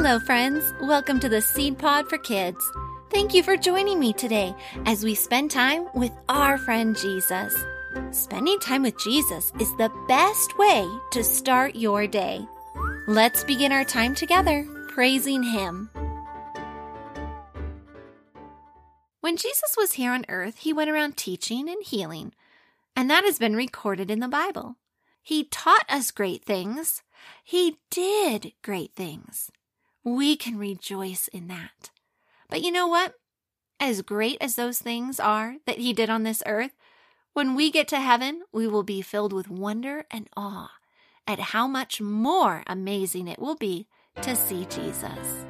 Hello, friends. Welcome to the Seed Pod for Kids. Thank you for joining me today as we spend time with our friend Jesus. Spending time with Jesus is the best way to start your day. Let's begin our time together praising Him. When Jesus was here on earth, He went around teaching and healing, and that has been recorded in the Bible. He taught us great things. He did great things. We can rejoice in that. But you know what? As great as those things are that He did on this earth, when we get to heaven, we will be filled with wonder and awe at how much more amazing it will be to see Jesus.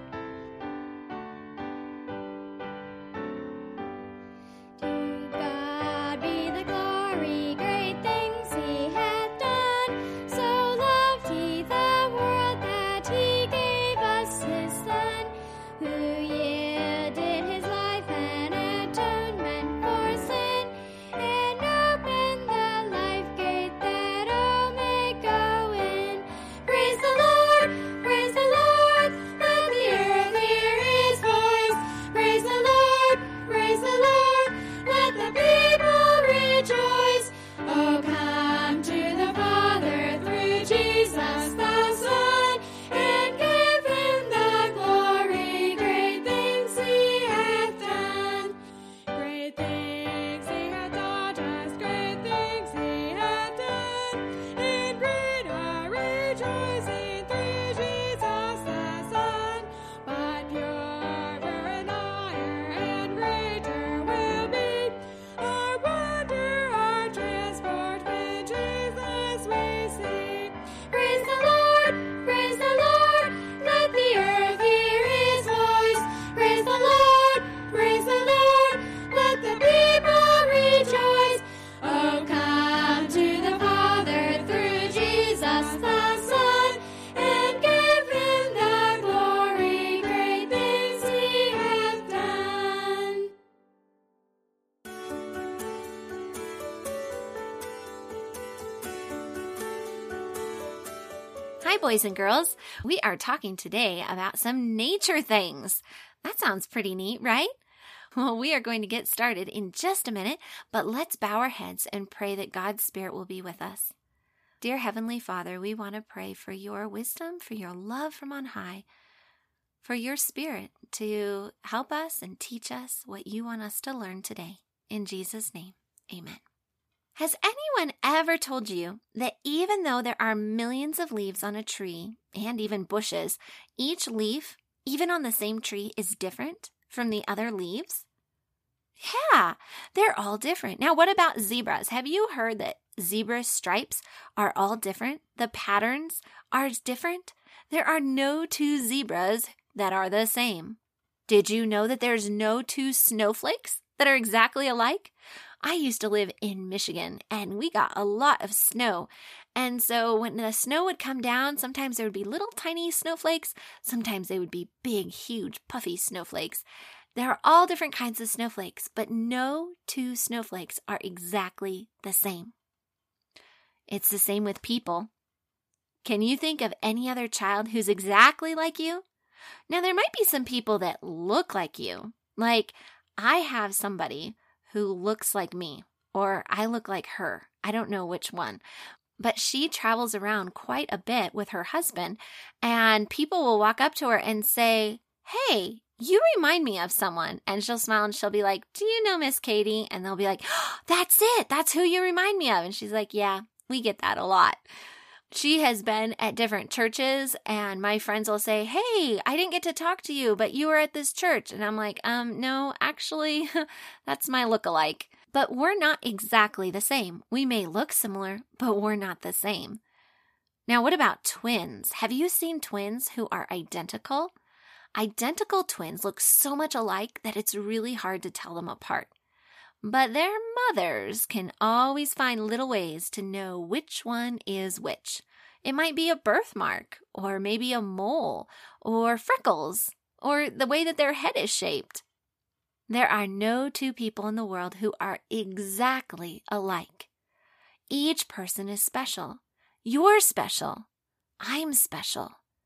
Hi, boys and girls. We are talking today about some nature things. That sounds pretty neat, right? Well, we are going to get started in just a minute, but let's bow our heads and pray that God's Spirit will be with us. Dear Heavenly Father, we want to pray for your wisdom, for your love from on high, for your Spirit to help us and teach us what you want us to learn today. In Jesus' name, amen. Has anyone ever told you that even though there are millions of leaves on a tree and even bushes, each leaf, even on the same tree, is different from the other leaves? Yeah, they're all different. Now, what about zebras? Have you heard that zebra stripes are all different? The patterns are different? There are no two zebras that are the same. Did you know that there's no two snowflakes that are exactly alike? I used to live in Michigan, and we got a lot of snow. And so when the snow would come down, sometimes there would be little tiny snowflakes. Sometimes they would be big, huge, puffy snowflakes. There are all different kinds of snowflakes, but no two snowflakes are exactly the same. It's the same with people. Can you think of any other child who's exactly like you? Now, there might be some people that look like you. Like, I have somebody who looks like me, or I look like her. I don't know which one. But she travels around quite a bit with her husband, and people will walk up to her and say, "Hey, you remind me of someone." And she'll smile and she'll be like, "Do you know Miss Katie?" And they'll be like, "Oh, that's it. That's who you remind me of." And she's like, "Yeah, we get that a lot." She has been at different churches, and my friends will say, "Hey, I didn't get to talk to you, but you were at this church." And I'm like, no, actually, that's my look-alike. But we're not exactly the same. We may look similar, but we're not the same. Now, what about twins? Have you seen twins who are identical? Identical twins look so much alike that it's really hard to tell them apart. But their mothers can always find little ways to know which one is which. It might be a birthmark, or maybe a mole, or freckles, or the way that their head is shaped. There are no two people in the world who are exactly alike. Each person is special. You're special. I'm special.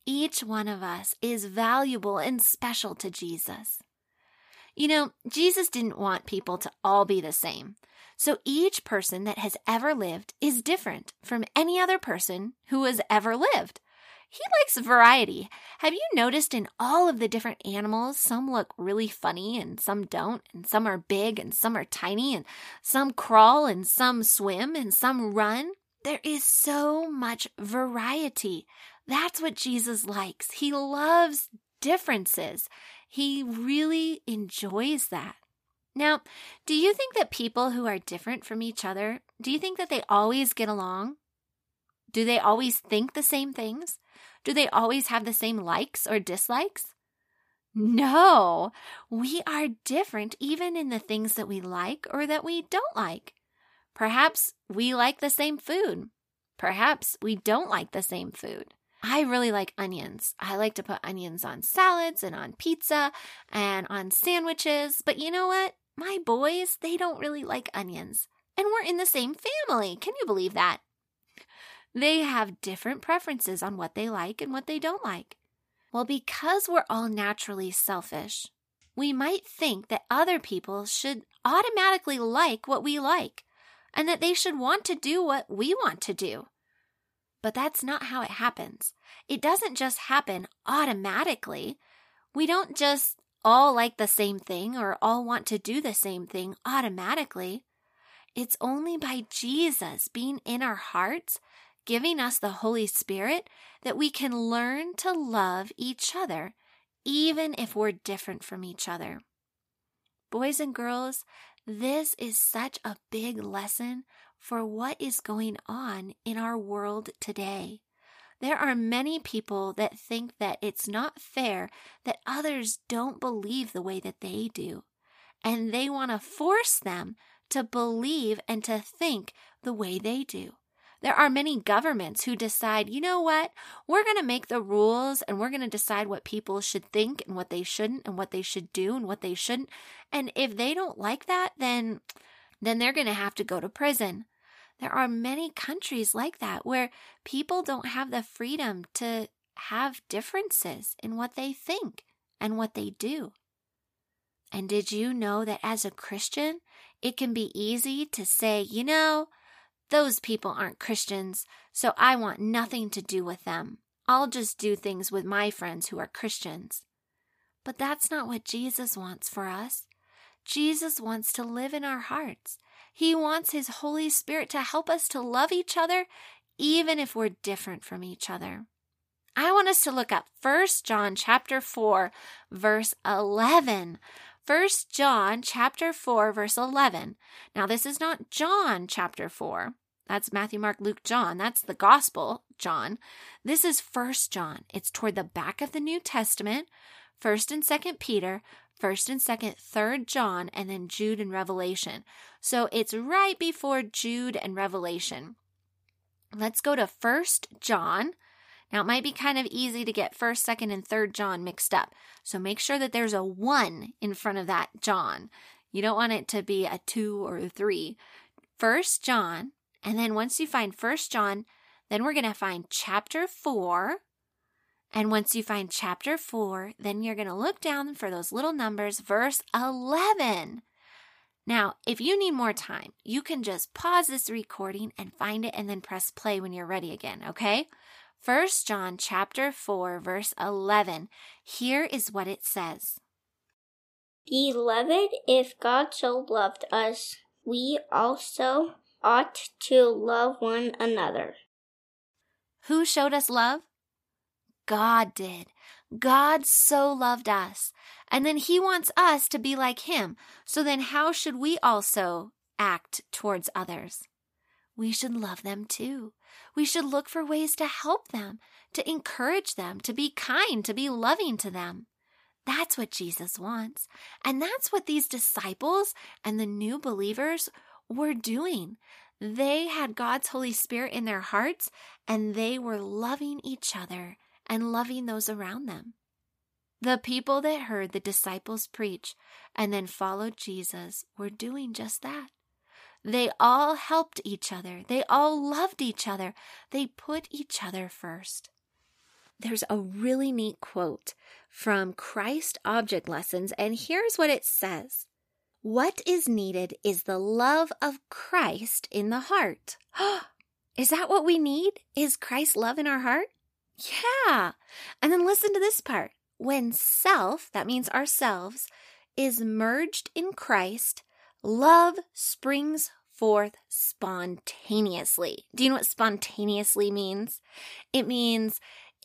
Each one of us is valuable and special to Jesus. You know, Jesus didn't want people to all be the same. So each person that has ever lived is different from any other person who has ever lived. He likes variety. Have you noticed in all of the different animals, some look really funny and some don't, and some are big and some are tiny, and some crawl and some swim and some run? There is so much variety. That's what Jesus likes. He loves differences. He really enjoys that. Now, do you think that people who are different from each other, do you think that they always get along? Do they always think the same things? Do they always have the same likes or dislikes? No, we are different even in the things that we like or that we don't like. Perhaps we like the same food. Perhaps we don't like the same food. I really like onions. I like to put onions on salads and on pizza and on sandwiches. But you know what? My boys, they don't really like onions. And we're in the same family. Can you believe that? They have different preferences on what they like and what they don't like. Well, because we're all naturally selfish, we might think that other people should automatically like what we like and that they should want to do what we want to do. But that's not how it happens. It doesn't just happen automatically. We don't just all like the same thing or all want to do the same thing automatically. It's only by Jesus being in our hearts, giving us the Holy Spirit, that we can learn to love each other, even if we're different from each other. Boys and girls, this is such a big lesson for what is going on in our world today. There are many people that think that it's not fair that others don't believe the way that they do, and they want to force them to believe and to think the way they do. There are many governments who decide, you know what, we're going to make the rules and we're going to decide what people should think and what they shouldn't and what they should do and what they shouldn't. And if they don't like that, then they're going to have to go to prison. There are many countries like that where people don't have the freedom to have differences in what they think and what they do. And did you know that as a Christian, it can be easy to say, you know, those people aren't Christians, so I want nothing to do with them. I'll just do things with my friends who are Christians. But that's not what Jesus wants for us. Jesus wants to live in our hearts. He wants His Holy Spirit to help us to love each other, even if we're different from each other. I want us to look up 1 John chapter 4, verse 11. 1 John chapter 4, verse 11. Now, this is not John chapter 4. That's Matthew, Mark, Luke, John. That's the Gospel, John. This is 1 John. It's toward the back of the New Testament, 1st and 2nd Peter, 1st and 2nd, 3rd John, and then Jude and Revelation. So it's right before Jude and Revelation. Let's go to 1 John. Now, it might be kind of easy to get 1st, 2nd, and 3rd John mixed up. So make sure that there's a 1 in front of that John. You don't want it to be a 2 or a 3. 1 John, and then once you find 1 John, then we're going to find chapter 4. And once you find chapter 4, then you're going to look down for those little numbers, verse 11. Now, if you need more time, you can just pause this recording and find it and then press play when you're ready again, okay? 1 John chapter 4, verse 11. Here is what it says. Beloved, if God so loved us, we also ought to love one another. Who showed us love? God did. God so loved us. And then He wants us to be like Him. So then how should we also act towards others? We should love them too. We should look for ways to help them, to encourage them, to be kind, to be loving to them. That's what Jesus wants. And that's what these disciples and the new believers were doing. They had God's Holy Spirit in their hearts, and they were loving each other and loving those around them. The people that heard the disciples preach and then followed Jesus were doing just that. They all helped each other. They all loved each other. They put each other first. there's a really neat quote from Christ Object Lessons, and here's what it says. What is needed is the love of Christ in the heart. Is that what we need? Is Christ's love in our heart? Yeah. And then listen to this part. When self, that means ourselves, is merged in Christ, love springs forth spontaneously. Do you know what spontaneously means? It means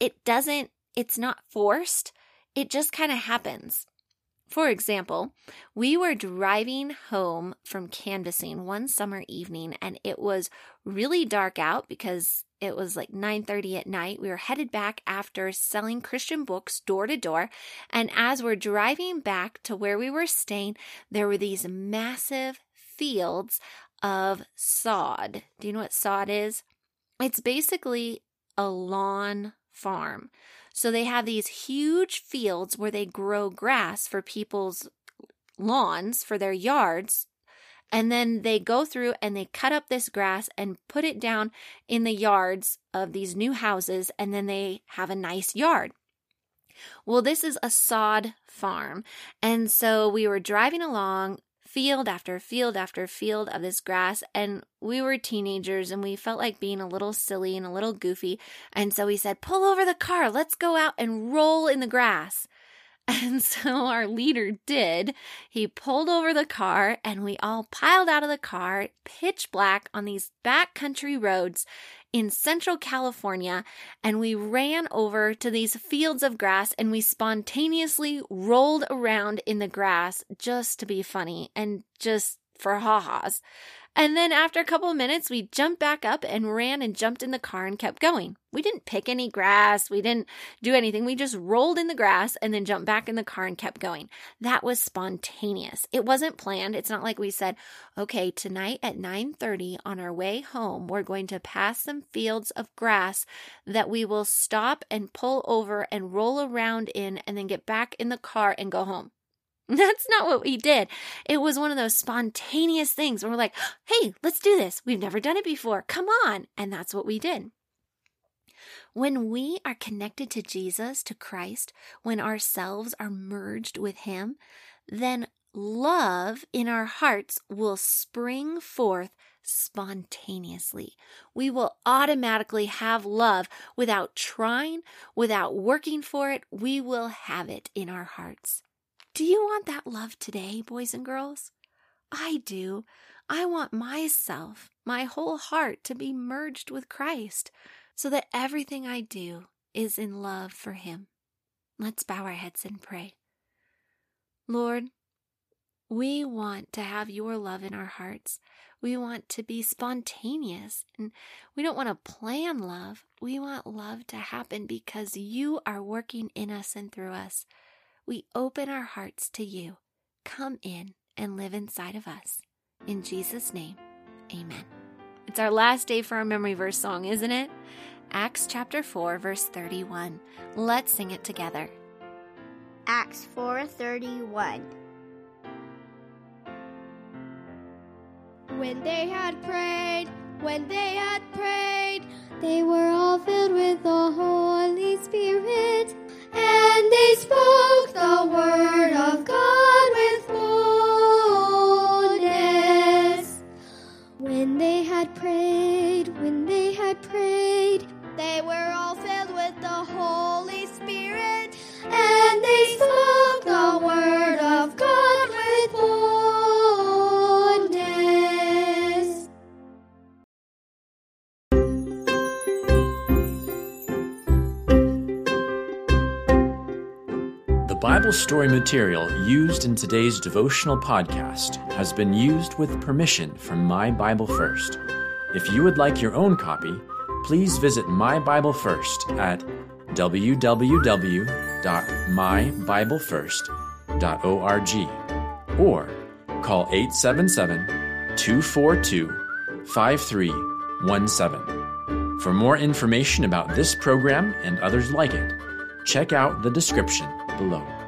it's not forced. It just kind of happens. For example, we were driving home from canvassing one summer evening, and it was really dark out because it was like 9:30 at night. We were headed back after selling Christian books door to door, and as we're driving back to where we were staying, there were these massive fields of sod. Do you know what sod is? It's basically a lawn farm. So they have these huge fields where they grow grass for people's lawns, for their yards. And then they go through and they cut up this grass and put it down in the yards of these new houses. And then they have a nice yard. Well, this is a sod farm. And so we were driving along field after field after field of this grass, and we were teenagers and we felt like being a little silly and a little goofy, and so we said, pull over the car, let's go out and roll in the grass. And so our leader did. He pulled over the car and we all piled out of the car, pitch black on these backcountry roads in Central California, and we ran over to these fields of grass and we spontaneously rolled around in the grass just to be funny and just for ha-has. And then after a couple of minutes, we jumped back up and ran and jumped in the car and kept going. We didn't pick any grass. We didn't do anything. We just rolled in the grass and then jumped back in the car and kept going. That was spontaneous. It wasn't planned. It's not like we said, okay, tonight at 9:30 on our way home, we're going to pass some fields of grass that we will stop and pull over and roll around in and then get back in the car and go home. That's not what we did. It was one of those spontaneous things where we're like, hey, let's do this. We've never done it before. Come on. And that's what we did. When we are connected to Jesus, to Christ, when ourselves are merged with Him, then love in our hearts will spring forth spontaneously. We will automatically have love without trying, without working for it. We will have it in our hearts. Do you want that love today, boys and girls? I do. I want myself, my whole heart, to be merged with Christ so that everything I do is in love for Him. Let's bow our heads and pray. Lord, we want to have your love in our hearts. We want to be spontaneous, and we don't want to plan love. We want love to happen because you are working in us and through us. We open our hearts to you. Come in and live inside of us. In Jesus' name, amen. It's our last day for our memory verse song, isn't it? Acts chapter 4, verse 31. Let's sing it together. Acts 4:31. When they had prayed, they were all filled with the Holy Spirit, and they spoke the word of God with boldness. When they had prayed, they were all filled with the Holy Spirit, and they spoke the word of God with boldness. The Bible story material used in today's devotional podcast has been used with permission from My Bible First. If you would like your own copy, please visit My Bible First at www.mybiblefirst.org or call 877-242-5317. For more information about this program and others like it, check out the description below.